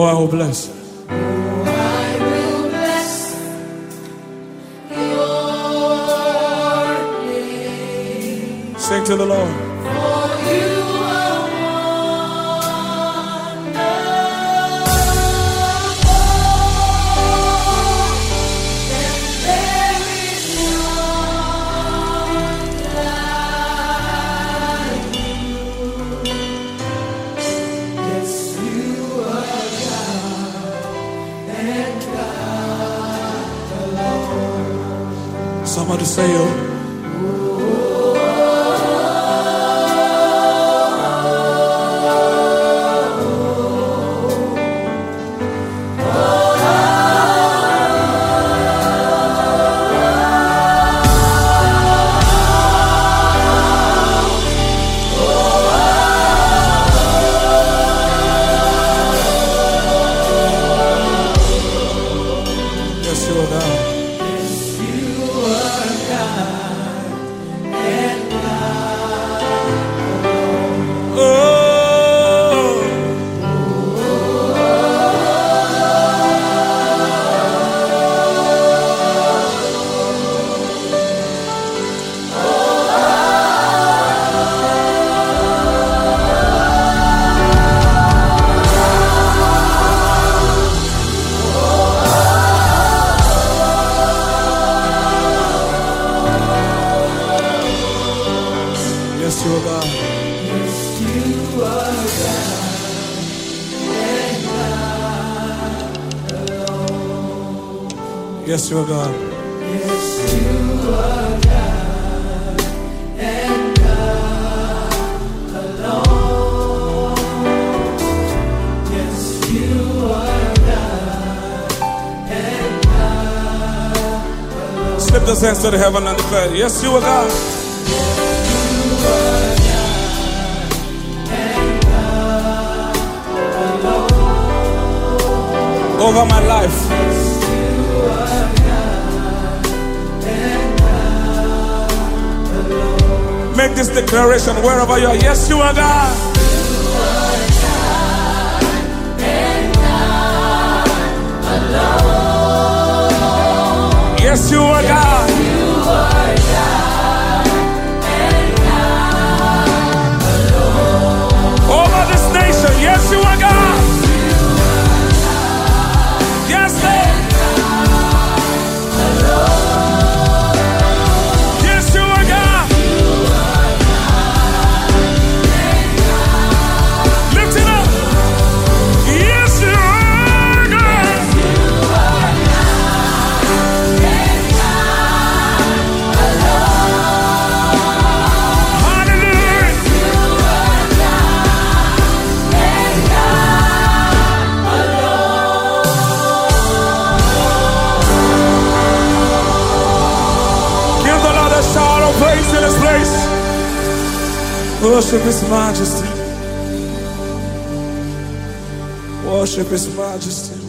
I will bless. I will bless your name. Sing to the Lord. For you are wonderful, and there is none like you. Yes, you are God, and God alone. Somebody say, oh. Yes, you are God. You are God, and God alone. Oh. Yes, you are God. Yes, you are God, and God alone. Yes, you are God. Yes, you are God, and God alone. Yes, you are God, and God alone. Slip those hands to the heaven and declare, yes, you are God. Over my life. Make this declaration wherever you are. Yes, you are God. Yes, you are God. Over this nation. Yes, you are God. Yes, Lord. Yes, you are God. Lift it up. Yes, you are God. Praise in this place. Worship His majesty. Worship His majesty.